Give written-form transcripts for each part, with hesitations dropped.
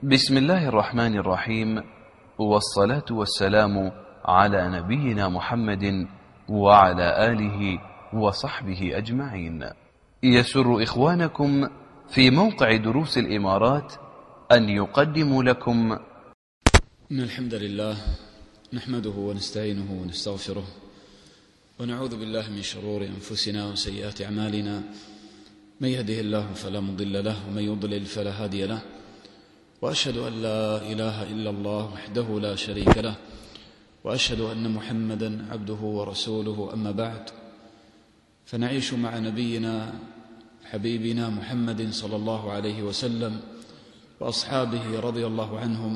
بسم الله الرحمن الرحيم، والصلاة والسلام على نبينا محمد وعلى آله وصحبه أجمعين. يسر إخوانكم في موقع دروس الإمارات أن يقدموا لكم إن الحمد لله نحمده ونستعينه ونستغفره ونعوذ بالله من شرور أنفسنا وسيئات أعمالنا، من يهده الله فلا مضل له ومن يضلل فلا هادي له، وأشهد أن لا إله إلا الله وحده لا شريك له، وأشهد أن محمدا عبده ورسوله. أما بعد، فنعيش مع نبينا حبيبنا محمد صلى الله عليه وسلم وأصحابه رضي الله عنهم،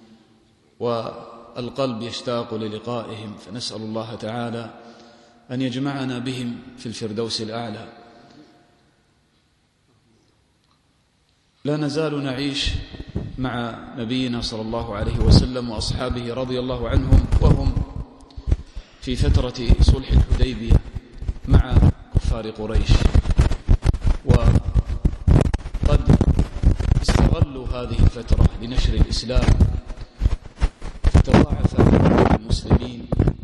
والقلب يشتاق للقائهم، فنسأل الله تعالى أن يجمعنا بهم في الفردوس الأعلى. لا نزال نعيش مع نبينا صلى الله عليه وسلم وأصحابه رضي الله عنهم وهم في فترة صلح الحديبية مع كفار قريش، وقد استغلوا هذه الفترة لنشر الإسلام، فتضاعف المسلمين.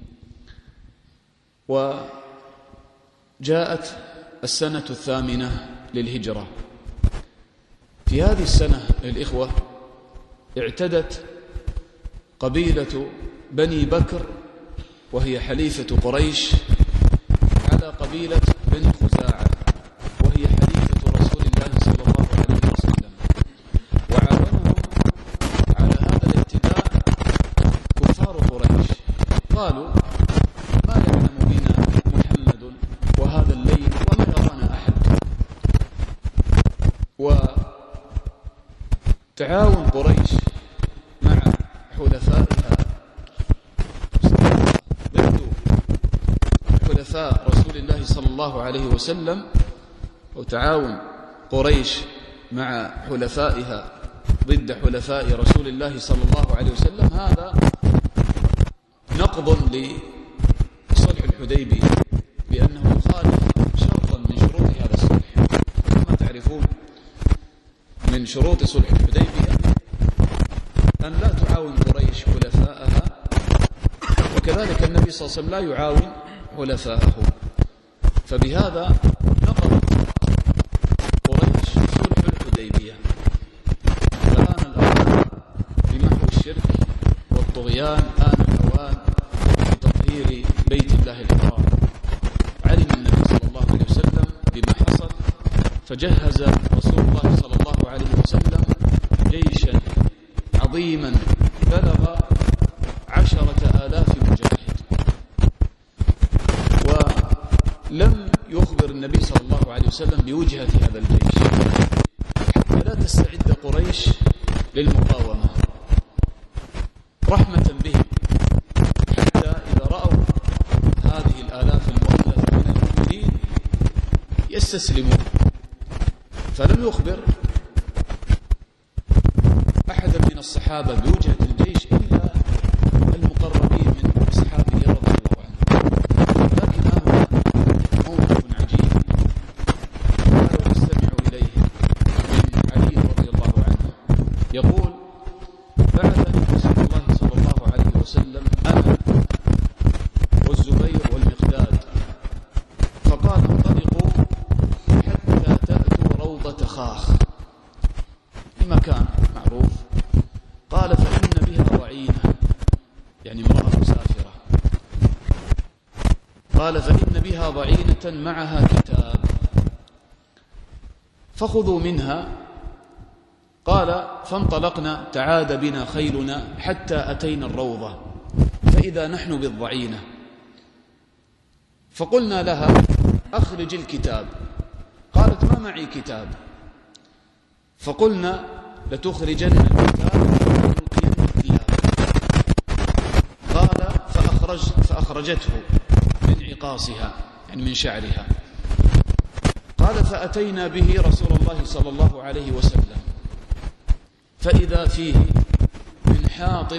وجاءت السنة 8 للهجرة. في هذه السنة الإخوة اعتدت قبيلة بني بكر، وهي حليفة قريش، على قبيلة بني خزاعة، وهي حليفة رسول الله صلى الله عليه وسلم. وعاونهم على هذا الاعتداء كفار قريش، قالوا: ما يعلم بنا محمد وهذا الليل وما يرانا أحد. وتعاون قريش مع حلفائها ضد حلفاء رسول الله صلى الله عليه وسلم، وتعاون قريش مع حلفائها ضد حلفاء رسول الله صلى الله عليه وسلم، هذا نقض لصلح الحديبية، بأنه يخالف شرطا من شروط هذا الصلح. كما تعرفون من شروط صلح الحديبية أن لا تعاون قريش حلفاءها، وكذلك النبي صلى الله عليه وسلم لا يعاون حلفاءه. فبهذا نقضت قريش صلح الحديبية، فآن الأوان بمحو الشرك والطغيان، آن الأوان بتطهير بيت الله الحرام. علم النبي صلى الله عليه وسلم بما حصل، فجهز رسول الله صلى الله عليه وسلم جيشا عظيما بلغ 10,000 مجاهد. ولم يخبر النبي صلى الله عليه وسلم بوجهة هذا الجيش حتى لا تستعد قريش للمقاومة، رحمة بهم، حتى إذا رأوا هذه الآلاف المؤلفة من المؤمنين يستسلمون. فلم يخبر أحدا من الصحابة بوجهة الجيش إلا المقربين من أصحابه رضي الله عنهم. لكن هذا موقف عجيب لا نستمع إليه من علي رضي الله عنه، يقول: بعثني رسول الله صلى الله عليه وسلم أنا والزبير والمقداد، فقال: انطلقوا حتى تأتوا روضة خاخ، لمكان معروف. قال: فإن بها ضعينة، يعني امرأة مسافرة. قال: فإن بها ضعينة معها كتاب، فخذوا منها. قال: فانطلقنا، تعاد بنا خيلنا حتى أتينا الروضة، فإذا نحن بالضعينة، فقلنا لها: أخرج الكتاب. قالت: ما معي كتاب. فقلنا: لتخرجن الكتاب ونلقين الثياب. قال: فأخرجته من عقاصها، يعني من شعرها. قال: فأتينا به رسول الله صلى الله عليه وسلم، فإذا فيه من حاطب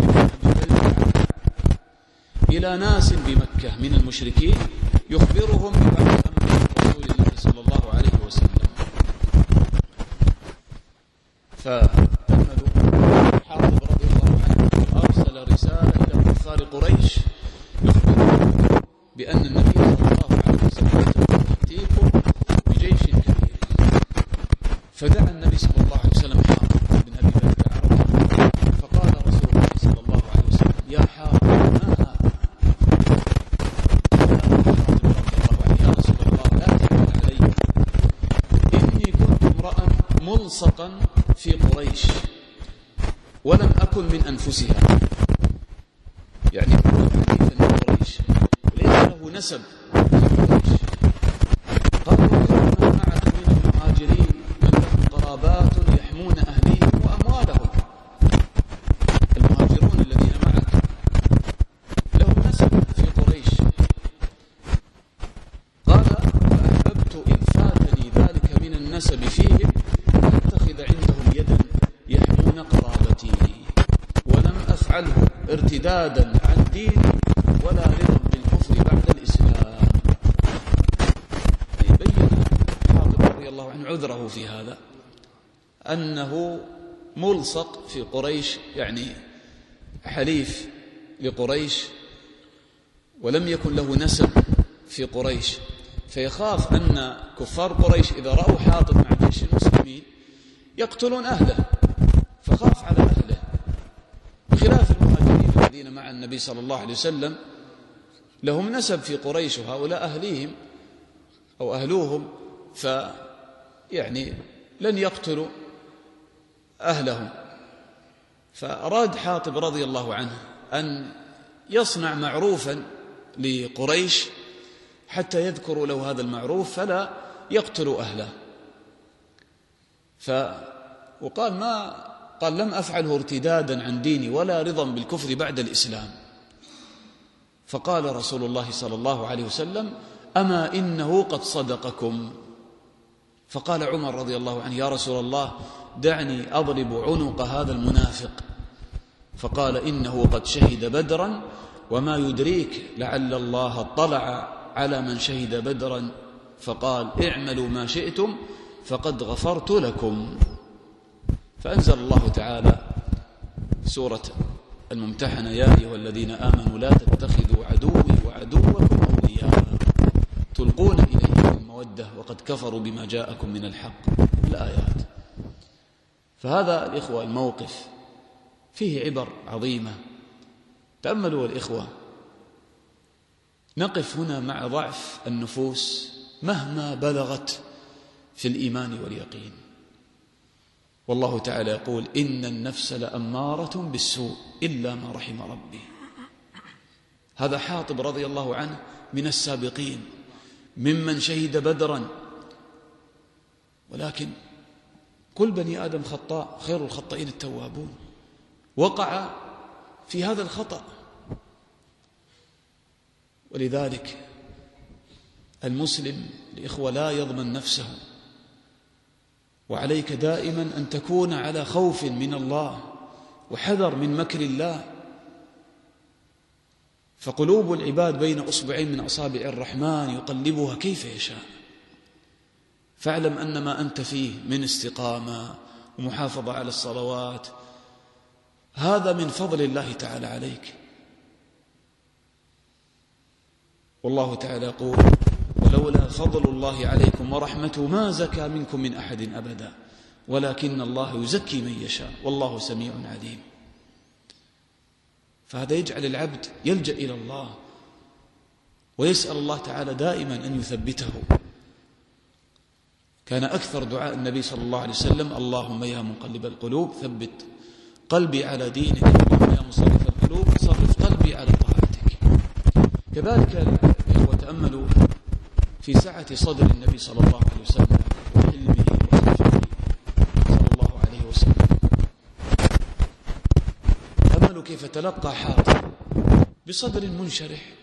إلى ناس بمكة من المشركين يخبرهم ببعض أمر رسول الله صلى الله عليه وسلم. فتأملوا ولم أكن من أنفسها، يعني هو حديث من قريش ليس له نسب في قريش. قال وكل من معك من المهاجرين من لهم قرابات يحمون أهليهم وأموالهم. المهاجرون الذين معك لهم نسب في قريش. قال فأحببت إن فاتني ذلك من النسب فيهم أن أتخذ عندهم يدا يحمون قرابتي، ولم أفعله ارتدادا عن ديني ولا رضا بالكفر بعد الإسلام. يبين حاطب رضي الله عنه عذره في هذا، أنه ملصق في قريش، يعني حليف لقريش ولم يكن له نسب في قريش، فيخاف أن كفار قريش إذا رأوا حاطب مع جيش المسلمين يقتلون أهله، فخاف على أهله، بخلاف المهاجرين الذين مع النبي صلى الله عليه وسلم لهم نسب في قريش، وهؤلاء أهليهم أو أهلوهم، فيعني لن يقتلوا أهلهم. فأراد حاطب رضي الله عنه أن يصنع معروفا لقريش حتى يذكروا له هذا المعروف فلا يقتلوا أهله. وقال قال لم أفعله ارتدادا عن ديني ولا رضا بالكفر بعد الإسلام. فقال رسول الله صلى الله عليه وسلم أما إنه قد صدقكم. فقال عمر رضي الله عنه يا رسول الله دعني أضرب عنق هذا المنافق. فقال إنه قد شهد بدرا وما يدريك لعل الله اطلع على من شهد بدرا فقال اعملوا ما شئتم فقد غفرت لكم. فأنزل الله تعالى سورة الممتحنة يا أيها الذين آمنوا لا تتخذوا عدوي وعدوكم أولياء تلقون إليهم بالمودة وقد كفروا بما جاءكم من الحق، الآيات. فهذا الإخوة الموقف فيه عبر عظيمة. تأملوا الإخوة، نقف هنا مع ضعف النفوس مهما بلغت في الإيمان واليقين. والله تعالى يقول إن النفس لأمارة بالسوء إلا ما رحم ربي. هذا حاطب رضي الله عنه من السابقين ممن شهد بدرا، ولكن كل بني آدم خطاء، خير الخطائين التوابون. وقع في هذا الخطأ، ولذلك المسلم الإخوة لا يضمن نفسه، وعليك دائما أن تكون على خوف من الله وحذر من مكر الله. فقلوب العباد بين أصبعين من أصابع الرحمن يقلبها كيف يشاء. فاعلم أن ما أنت فيه من استقامة ومحافظة على الصلوات هذا من فضل الله تعالى عليك. والله تعالى يقول ولولا فضل الله عليكم ورحمته ما زكى منكم من أحد أبدا ولكن الله يزكي من يشاء والله سميع عليم. فهذا يجعل العبد يلجأ إلى الله ويسأل الله تعالى دائما أن يثبته. كان أكثر دعاء النبي صلى الله عليه وسلم اللهم يا مقلب القلوب ثبت قلبي على دينك، اللهم يا مصرف القلوب صرف قلبي على طاعتك. كذلك إخوة تأملوا في سعة صدر النبي صلى الله عليه وسلم وحلمه وعفوه صلى الله عليه وسلم. تأملوا كيف تلقى حاطب بصدر منشرح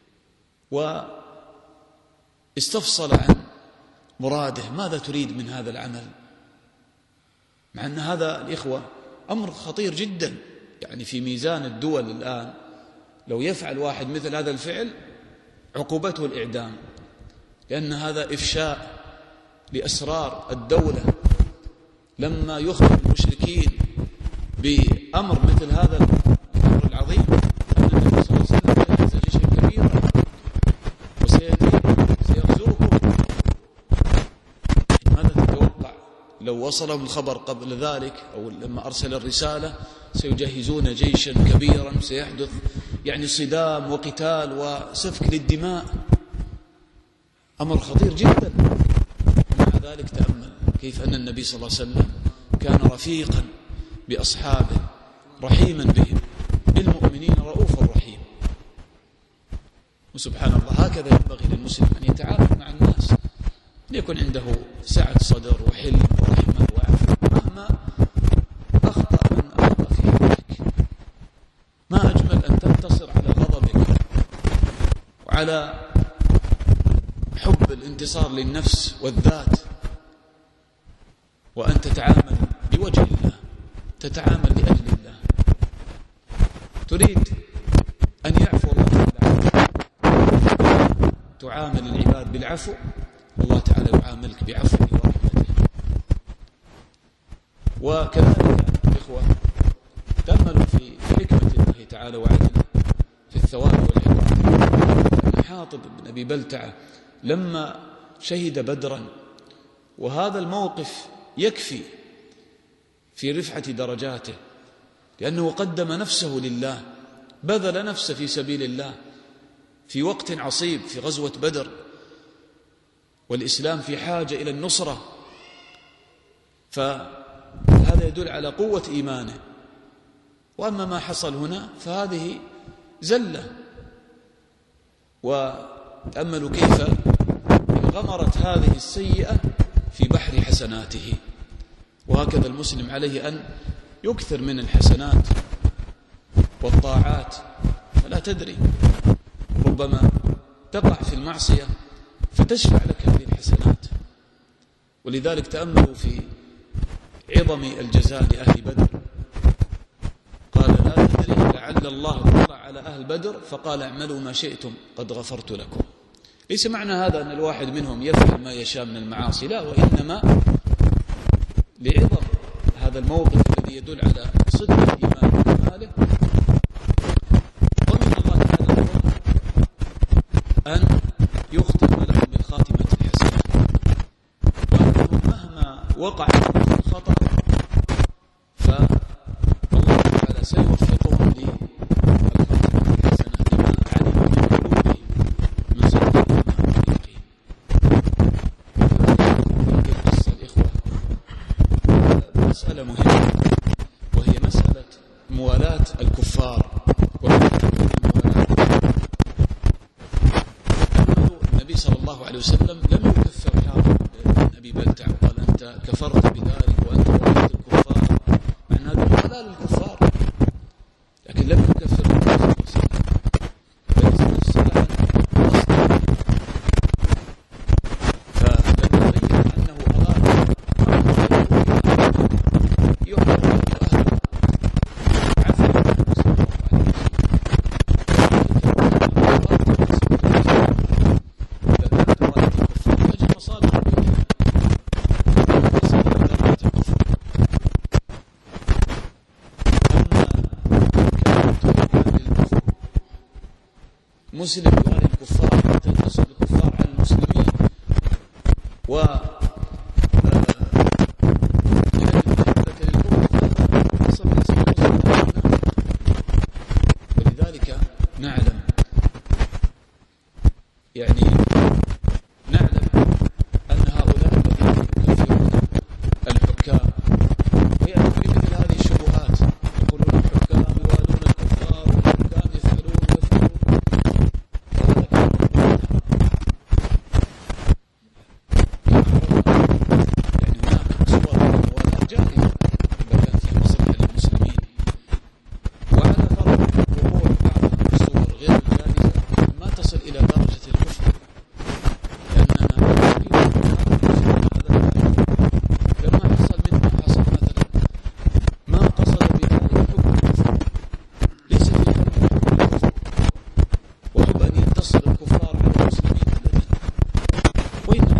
واستفصل عن مراده، ماذا تريد من هذا العمل، مع أن هذا الإخوة أمر خطير جدا. يعني في ميزان الدول الآن لو يفعل واحد مثل هذا الفعل عقوبته الإعدام، لأن هذا إفشاء لأسرار الدولة. لما يخبر المشركين بأمر مثل هذا الأمر العظيم أن النبي صلى الله عليه وسلم جهز جيشا كبيرا وسيغزوكم، ماذا تتوقع لو وصلهم الخبر قبل ذلك أو لما أرسل الرسالة سيجهزون جيشا كبيرا سيحدث يعني صدام وقتال وسفك للدماء، أمر خطير جدا. مع ذلك تأمل كيف أن النبي صلى الله عليه وسلم كان رفيقا بأصحابه رحيما بهم، بالمؤمنين رؤوف رحيم. وسبحان الله هكذا ينبغي للمسلم أن يتعامل مع الناس، ليكن عنده سعة صدر وحلم ورحمة وعفو مهما أخطأ من أخطأ في حقك. ما أجمل أن تنتصر على غضبك وعلى حب الانتصار للنفس والذات، وأن تتعامل بوجه الله، تتعامل لأجل الله، تريد أن يعفو الله تعالى، تعامل العباد بالعفو، الله تعالى يعاملك بعفوه ورحمته. وكذلك الإخوة تأملوا في حكمة الله تعالى وعدله في الثواب والعقاب. حاطب بن أبي بلتعة لما شهد بدرا، وهذا الموقف يكفي في رفعة درجاته، لأنه قدم نفسه لله، بذل نفسه في سبيل الله في وقت عصيب في غزوة بدر، والإسلام في حاجة إلى النصرة، فهذا يدل على قوة إيمانه. وأما ما حصل هنا فهذه زلة. وتأملوا كيف انغمرت هذه السيئة في بحر حسناته. وهكذا المسلم عليه أن يكثر من الحسنات والطاعات، فلا تدري ربما تقع في المعصية فتشفع لك هذه الحسنات. ولذلك تأملوا في عظم الجزاء لأهل بدر، قال لا تدري لعل الله اطلع على أهل بدر فقال اعملوا ما شئتم قد غفرت لكم. ليس معنى هذا أن الواحد منهم يفعل ما يشاء من المعاصي، لا، وإنما لعظم هذا الموقف الذي يدل على صدق الإيمان وكماله. ومن الله تعالى أن يختم لهم بالخاتمة الحسنة، وأنهم مهما وقع في الخطأ فالله تعالى سيوفقهم للخاتمة الحسنة لما علم من قلوبهم من صدق الإيمان واليقين. هذه القصة الإخوة مسألة مهمة، وهي مسألة موالاة الكفار النبي صلى الله عليه وسلم لم يكفر حاطب بن أبي بلتعة وقال أنت كفرت بذلك وأنت واليت الكفار، مع أن هذا موالاة للكفار، لكن لم يكفر النبي صلى الله عليه وسلم، بل الصلاة قصدا. فلما بين أنه أراد يحرم أهله عفوا النبي صلى الله عليه وسلم. مسلم يوالي الكفار حتى ينتصر الكفار على المسلمين، ولذلك نعلم أن هؤلاء الذين يكفرون الحكام ويأتوا بمثل هذه الشبهات، يقولون الحكام يوالون الكفار والحكام يفعلون ويفعلون، هناك صور من الموالاة جائزة إذا كان في مصلحة للمسلمين، وعلى فرض وقوع بعض الصور غير الجائزة ما تصل إلى درجة الكفر، لأننا لما حصل منه حصل مثلا ما قصد بذلك حكم الكفر، ليس في حكم الكفر، وهو أن ينتصر الكفار على المسلمين أبدا، وإنما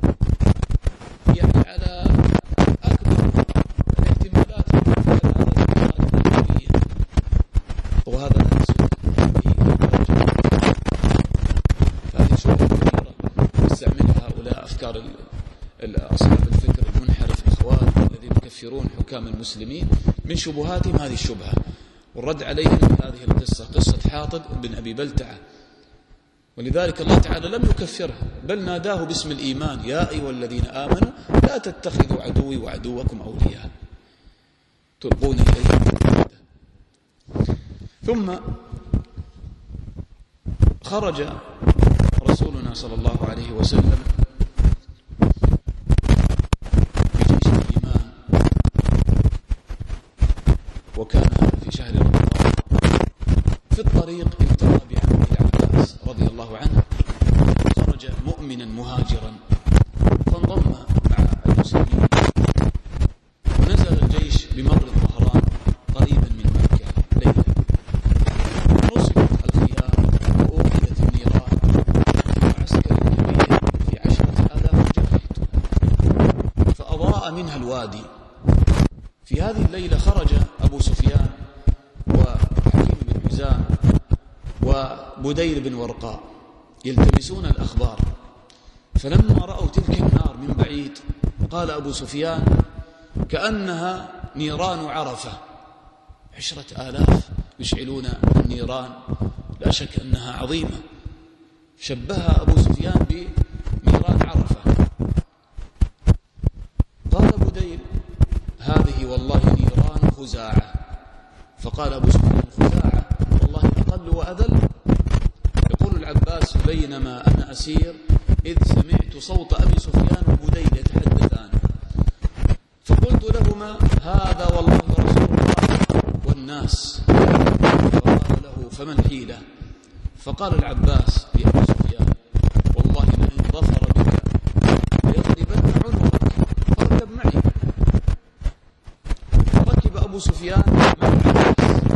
على أكبر الاحتمالات في فعل هذا الكفار، وهذا لا يصل به درجة. فهذه شبهة كبيرة يستعملها هؤلاء أفكار أصحاب الفكر المنحرف الإخوان الذين يكفرون حكام المسلمين. من شبهاتهم هذه الشبهة، والرد عليهم هذه القصة، قصة حاطب بن أبي بلتعة. ولذلك الله تعالى لم يكفره، بل ناداه باسم الإيمان: يا أيها الذين آمنوا لا تتخذوا عدوي وعدوكم أولياء تلقون إليهم بالمودة ثم خرج رسولنا صلى الله عليه وسلم بجيش الإيمان، وكان في شهر رمضان. في الطريق التقى بعمه العباس رضي الله عنه، خرج مؤمنا مهاجرا فانضم مع المسلمين، ونزل الجيش بمر الظهران قريبا من مكة ليلا. نصبت الخيام وأوقدت النيران في معسكر كبير في 10,000 جريد، فأضاء منها الوادي. في هذه الليلة خرج أبو سفيان وحكيم بن حزام وبديل بن ورقاء يلتمسون الأخبار، فلما رأوا تلك النار من بعيد قال أبو سفيان: كأنها نيران عرفة. 10,000 يشعلون النيران، لا شك أنها عظيمة. شبهها أبو سفيان بنيران عرفة. قال بديل: هذه والله نيران خزاعة. فقال أبو سفيان: خزاعة والله أقل وأذل. يقول العباس: بينما أنا أسير إذ سمعت صوت أبي سفيان وبديل يتحدثان، فقلت لهما: هذا والله رسول الله والناس. فقال له: فما الحيلة؟ فقال العباس لأبي سفيان: والله لئن ظفر بك ليضربن عنقك، فاركب معي. فركب أبو سفيان مع العباس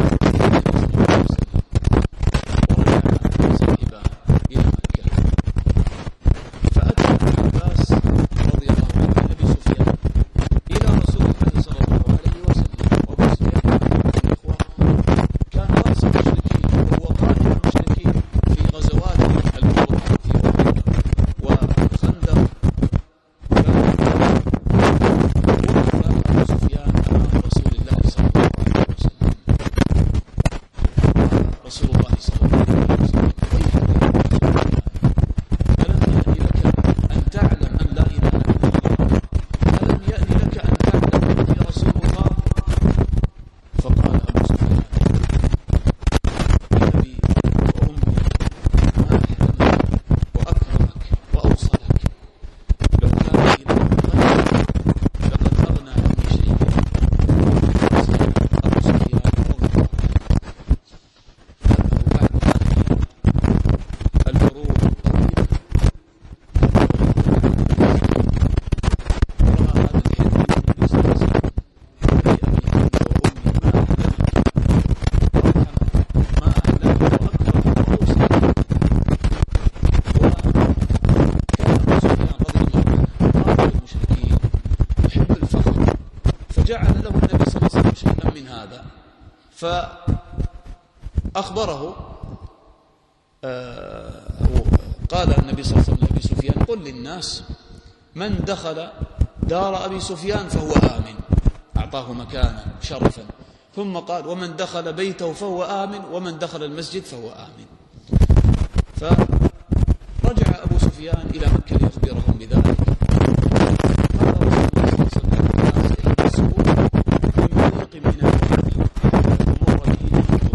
فأخبره. قال النبي صلى الله عليه وسلم لأبي سفيان: قل للناس من دخل دار أبي سفيان فهو آمن. أعطاه مكانا شرفا، ثم قال: ومن دخل بيته فهو آمن، ومن دخل المسجد فهو آمن. فرجع أبو سفيان إلى مكة ليخبرهم بذلك. قال رسول الله صلى الله عليه وسلم: الناس يحبسون من طريق من الوادي تمر به نعمة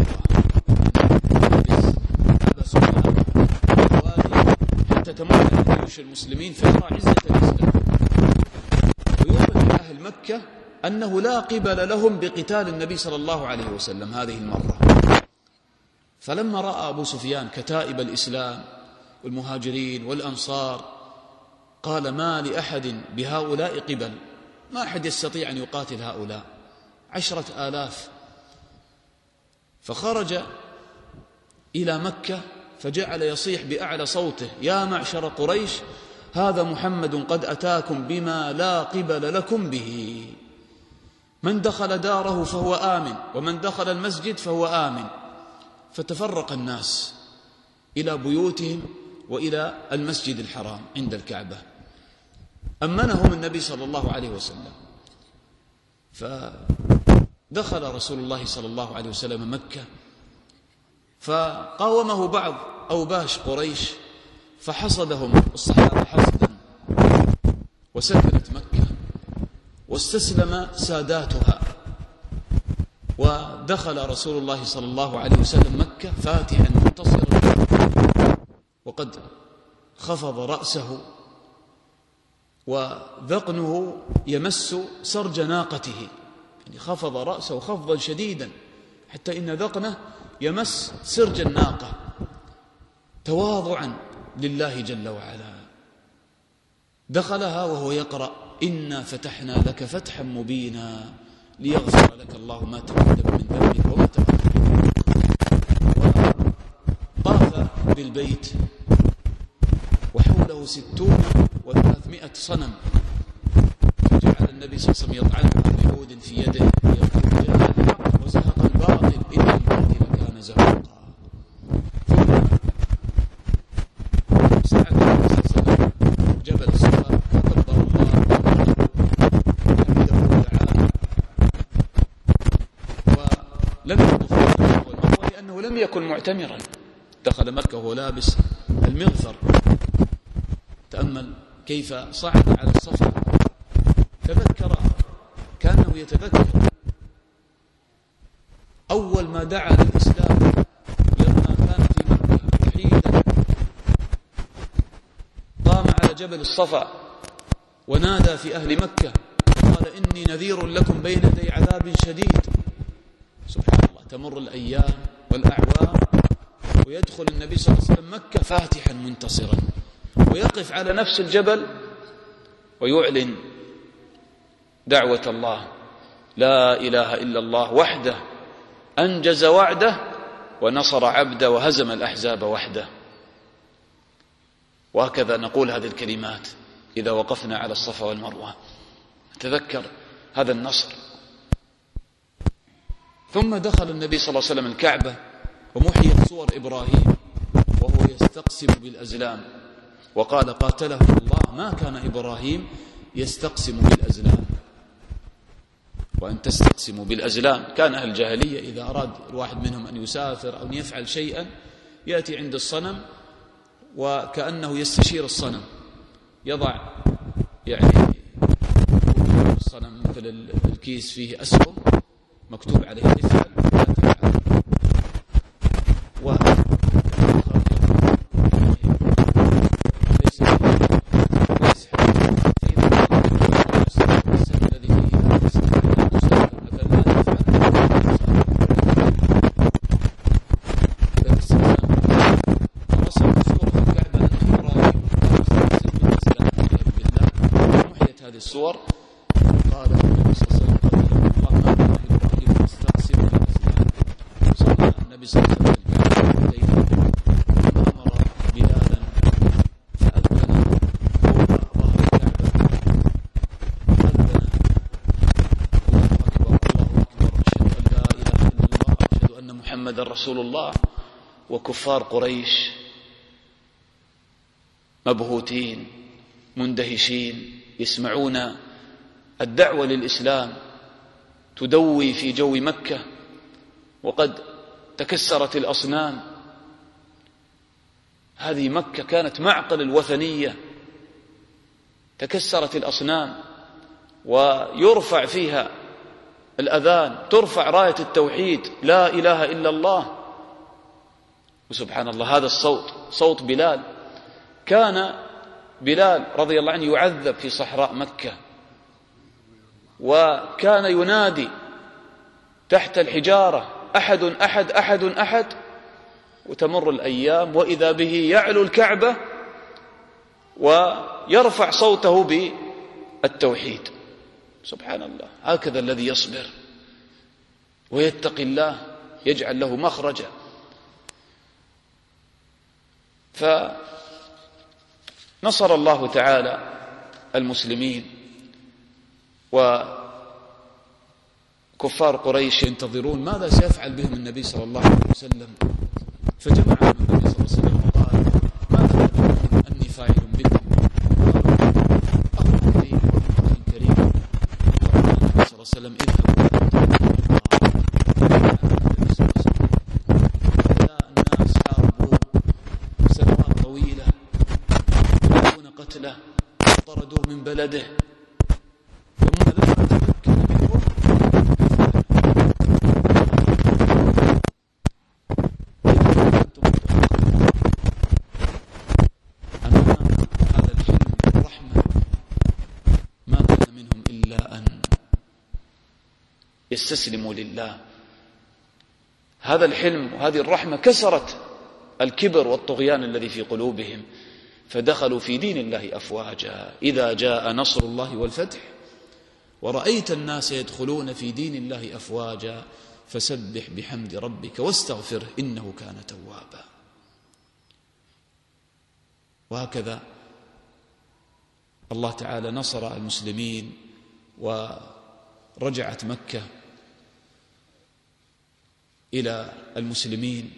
الله، حتى تمر جيوش المسلمين فيرى عزة الإسلام، ويوضح لأهل مكة أنه لا قبل لهم بقتال النبي صلى الله عليه وسلم هذه المرة. فلما رأى أبو سفيان كتائب الإسلام والمهاجرين والأنصار قال: ما لأحد بهؤلاء قبل، ما أحد يستطيع أن يقاتل هؤلاء 10,000. فخرج إلى مكة فجعل يصيح بأعلى صوته: يا معشر قريش، هذا محمد قد أتاكم بما لا قبل لكم به، من دخل داره فهو آمن، ومن دخل المسجد فهو آمن. فتفرق الناس إلى بيوتهم وإلى المسجد الحرام عند الكعبة، أمنهم النبي صلى الله عليه وسلم. فدخل رسول الله صلى الله عليه وسلم مكة، فقاومه بعض أوباش قريش فحصدهم الصحابة حصدا، وسكنت مكة واستسلم ساداتها. ودخل رسول الله صلى الله عليه وسلم مكة فاتحا منتصرا، وقد خفض رأسه وذقنه يمس سرج ناقته، يعني خفض رأسه خفضا شديدا حتى إن ذقنه يمس سرج الناقة تواضعا لله جل وعلا. دخلها وهو يقرأ: إنا فتحنا لك فتحا مبينا ليغفر لك الله ما تقدم من ذنبك وما تأخر. وطاف بالبيت وحوله 300 صنم، فجعل النبي صلى الله عليه وسلم يطعنها بعود في يده يقول: جاء الحق وزهق الباطل إن الباطل كان زهوقا. ثم صعد النبي صلى الله عليه وسلم جبل الصفا فكبر الله حمده تعالى، ولم يطف بالصفا والمروة لأنه لم يكن معتمرا، دخل مكة وهو لابس المغفر. تأمل كيف صعد على الصفا، تذكر كأنه يتذكر أول ما دعا للإسلام لما كان في مكة وحيدا، قام على جبل الصفا ونادى في أهل مكة قال: إني نذير لكم بين يدي عذاب شديد. سبحان الله، تمر الأيام والأعوام ويدخل النبي صلى الله عليه وسلم مكة فاتحا منتصرا، ويقف على نفس الجبل ويعلن دعوة الله: لا إله إلا الله وحده أنجز وعده ونصر عبده وهزم الأحزاب وحده. وهكذا نقول هذه الكلمات إذا وقفنا على الصفا والمروة، تذكر هذا النصر. ثم دخل النبي صلى الله عليه وسلم الكعبة ومحيت صور إبراهيم وهو يستقسم بالأزلام، وقال: قاتله الله ما كان إبراهيم يستقسم بالأزلام. وأن تستقسموا بالأزلام، كان أهل الجاهلية إذا أراد الواحد منهم أن يسافر أو أن يفعل شيئا يأتي عند الصنم وكأنه يستشير الصنم، يضع يعني الصنم مثل الكيس فيه أسهم مكتوب عليه افعل لا تفعل، الصور. قال النبي صلى الله عليه وسلم: الله ما كان إبراهيم يستقسم بالأزلام. صلى النبي صلى الله عليه وسلم وأمر بلالا فأذن فوق ظهر الكعبة، أذن: الله أكبر الله أكبر، أشهد أن لا إله إلا الله، أشهد أن محمدا رسول الله. وكفار قريش مبهوتين مندهشين يسمعون الدعوة للإسلام تدوي في جو مكة، وقد تكسرت الأصنام. هذه مكة كانت معقل الوثنية، تكسرت الأصنام ويرفع فيها الأذان، ترفع راية التوحيد لا إله إلا الله. وسبحان الله، هذا الصوت صوت بلال. كان بلال رضي الله عنه يعذب في صحراء مكة، وكان ينادي تحت الحجارة: أحد أحد أحد أحد. وتمر الأيام وإذا به يعلو الكعبة ويرفع صوته بالتوحيد. سبحان الله، هكذا الذي يصبر ويتقي الله يجعل له مخرجا. فنصر الله تعالى المسلمين، وكفار قريش ينتظرون ماذا سيفعل بهم النبي صلى الله عليه وسلم. فجمعهم النبي صلى الله عليه وسلم وقال: ماذا تظنون أني فاعل بكم؟ أمر كريم كريم. قال النبي صلى الله عليه وسلم: اذهبوا الناس حاربوا سنوات طويلة يكون قتله طردوه من بلده، ثم لما تمكن منهم ليستسلموا لله. هذا الحلم وهذه الرحمة كسرت الكبر والطغيان الذي في قلوبهم، فدخلوا في دين الله أفواجا. إذا جاء نصر الله والفتح ورأيت الناس يدخلون في دين الله أفواجا فسبح بحمد ربك واستغفره إنه كان توابا. وهكذا الله تعالى نصر المسلمين ورجعت مكة إلى المسلمين.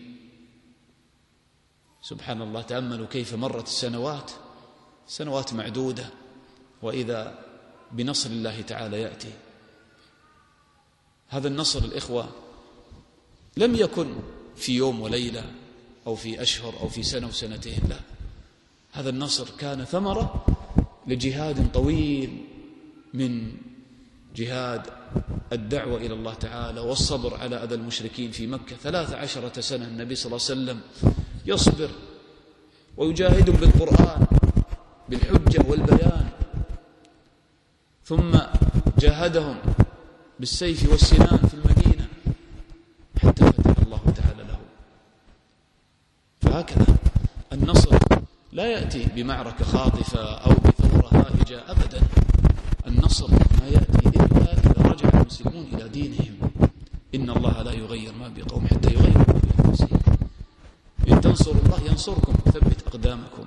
سبحان الله، تأملوا كيف مرت السنوات، سنوات معدودة، وإذا بنصر الله تعالى يأتي. هذا النصر الإخوة لم يكن في يوم وليلة أو في أشهر أو في سنة وسنتين، لا، هذا النصر كان ثمرة لجهاد طويل من جهاد الدعوة إلى الله تعالى والصبر على أذى المشركين في مكة. 13 سنة النبي صلى الله عليه وسلم يصبر ويجاهدهم بالقرآن بالحجة والبيان، ثم جاهدهم بالسيف والسنان في المدينة حتى فتح الله تعالى له. فهكذا النصر لا يأتي بمعركة خاطفة أو بثورة هائجة أبدا. النصر ما يأتي إلا إذا رجع المسلمون إلى دينهم. إن الله لا يغير ما بقوم حتى يغيروا ما بأنفسهم. إن تنصروا الله ينصركم وثبت أقدامكم.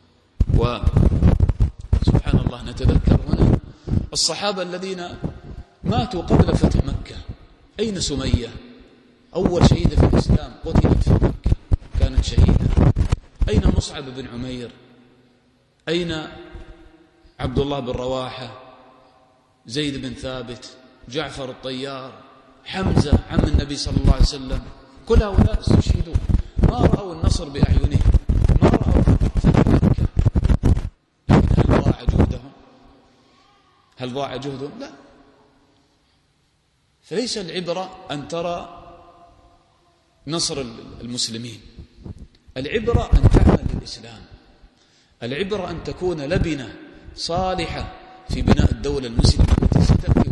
وسبحان الله، نتذكر هنا الصحابة الذين ماتوا قبل فتح مكة. أين سمية؟ أول شهيدة في الإسلام قتلت في مكة، كانت شهيدة. أين مصعب بن عمير؟ أين عبد الله بن رواحة؟ زيد بن ثابت؟ جعفر الطيار؟ حمزة عم النبي صلى الله عليه وسلم؟ كل هؤلاء استشهدوا، ما رأوا النصر بأعينهم، ما رأوا فتح مكة. لكن هل ضاع جهدهم؟ هل ضاع جهدهم؟ لا. فليس العبرة أن ترى نصر المسلمين، العبرة أن تعمل للإسلام، العبرة أن تكون لبنة صالحة في بناء الدولة المسلمة التي ستأتي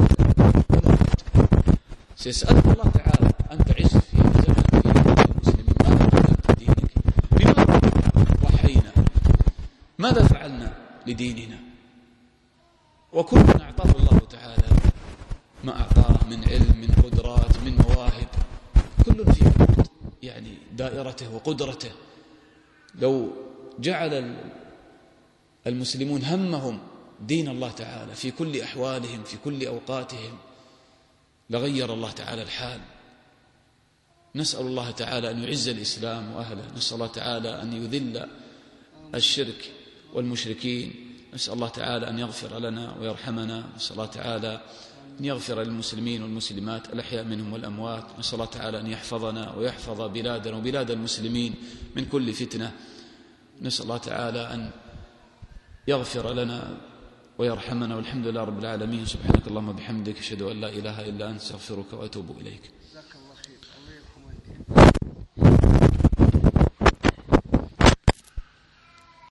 سيسألك الله تعالى أن تعز في زمن في المسلمين. ماذا قدمت لدينك؟ بماذا ضحينا؟ ماذا فعلنا لديننا؟ وكلنا أعطاه الله تعالى ما أعطاه من علم، من قدرات، من مواهب، كل في يعني دائرته وقدرته. لو جعل المسلمون همهم دين الله تعالى في كل أحوالهم في كل أوقاتهم لغير الله تعالى الحال. نسأل الله تعالى أن يعز الإسلام وأهله، نسأل الله تعالى أن يذل الشرك والمشركين، نسأل الله تعالى أن يغفر لنا ويرحمنا، نسأل الله تعالى أن يغفر للمسلمين والمسلمات الأحياء منهم والأموات، نسأل الله تعالى أن يحفظنا ويحفظ بلادنا وبلاد المسلمين من كل فتنة، نسأل الله تعالى أن يغفر لنا ويرحمنا، والحمد لله رب العالمين. سبحانك اللهم وبحمدك، أشهد أن لا إله إلا أنت، أستغفرك وأتوب إليك.